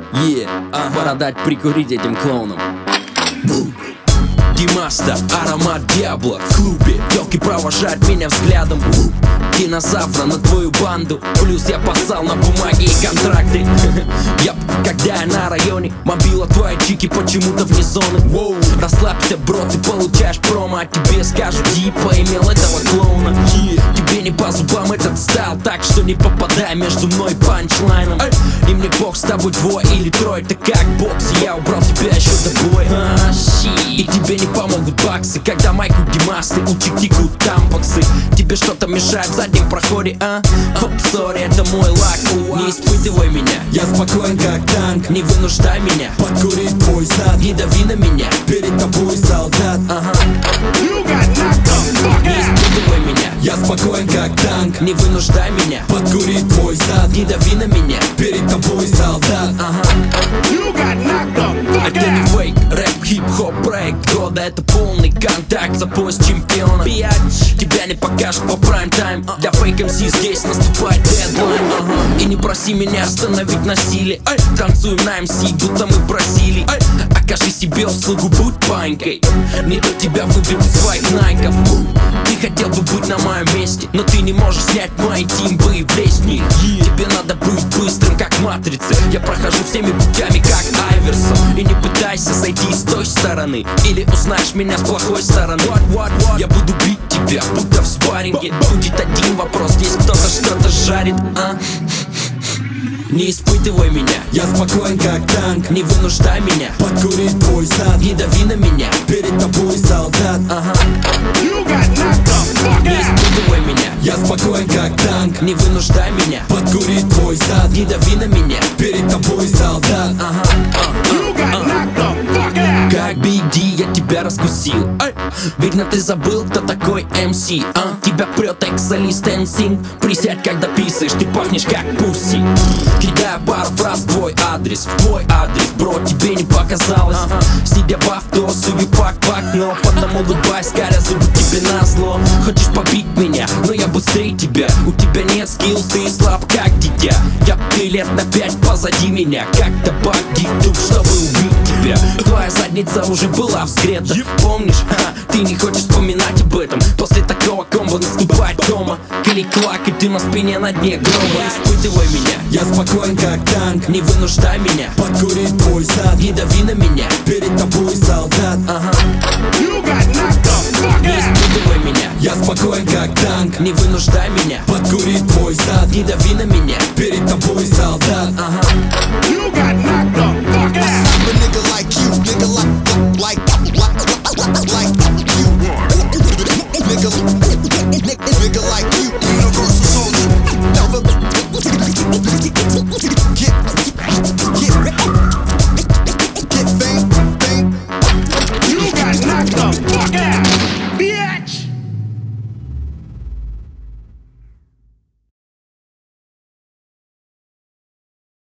Пора дать прикурить этим клоунам. Димаста, аромат Диабло в клубе. Тёлки провожают меня взглядом. Динозавра на твою банду. Плюс я поссал на бумаге и контракты. Когда я на районе, мобила твои чики почему-то вне зоны. Расслабься, бро, ты получаешь промо. А тебе скажут, типа имел этого клоуна. Тебе не по зубам этот стайл, так что не попадай между мной и панчлайном. И мне бог с тобой двое или трое. Это как бокс, я убрал тебя еще до боя. И тебе не помогут баксы, когда майку Димасты у чик-тикают тампоксы. Тебе что-то мешает в заднем проходе, Хоп, сори, это мой лак. Не испытывай меня, я спокоен как танк. Не вынуждай меня подкурить твой зад. Не дави на меня, перед тобой солдат. Не испытывай меня, я спокоен как танк. Не вынуждай меня подкурить твой зад. Не дави на меня, перед тобой солдат. Это не фейк, рэп, хип-хоп, проект года. Это полный контакт за пояс чемпиона. Биач, тебя не покажут по прайм-тайм. Для фейк МС здесь наступает дедлайн. И не проси меня остановить насилие. Танцуем на МС, будто мы просили. Окажи себе услугу, будь панькой. Не то тебя выберут из своих найков. Ты хотел бы быть на моем месте, но ты не можешь снять мои тимбы и влезть в них. Тебе надо быть быстрым, как матрица. Я прохожу всеми путями, как Айверсон. И не пытайся зайти с той стороны, или узнаешь меня с плохой стороны. Я буду бить тебя, будто в спарринге. Будет один вопрос, здесь кто-то что-то жарит, Не испытывай меня, я спокоен как танк. Не вынуждай меня подкурить твой зад. Не дави на меня, перед тобой солдат. Не испытывай меня, я спокоен как танк. Не вынуждай меня подкурить твой зад. Не дави на меня, перед тобой солдат. Как Big D я тебя раскусил. Видно, ты забыл, кто такой МС. Тебя прет экс-солист NSYNC. Присядь, когда писаешь, ты пахнешь как Пусси. Кидаю пару фраз в твой адрес, бро, тебе не показалось. Сидя в авто, сую пак-пак, но потом улыбаясь, скаля зубы тебе назло. Хочешь побить меня, но я быстрее тебя. У тебя нет скилл, ты слаб как дитя. Ты лет на 5 позади меня, как табак гиту, чтобы убить тебя. Твоя задница уже была вскрета, помнишь? Ты не хочешь вспоминать об этом. После такого комбо наступает дома. Клик-клак, и ты на спине на дне гроба. Не испытывай меня, я спокоен как танк. Не вынуждай меня подкурить твой зад. Не дави на меня, перед тобой солдат. Не испытывай меня, я спокоен как танк. Не вынуждай меня подкурить твой зад. Не дави на меня, перед тобой солдат.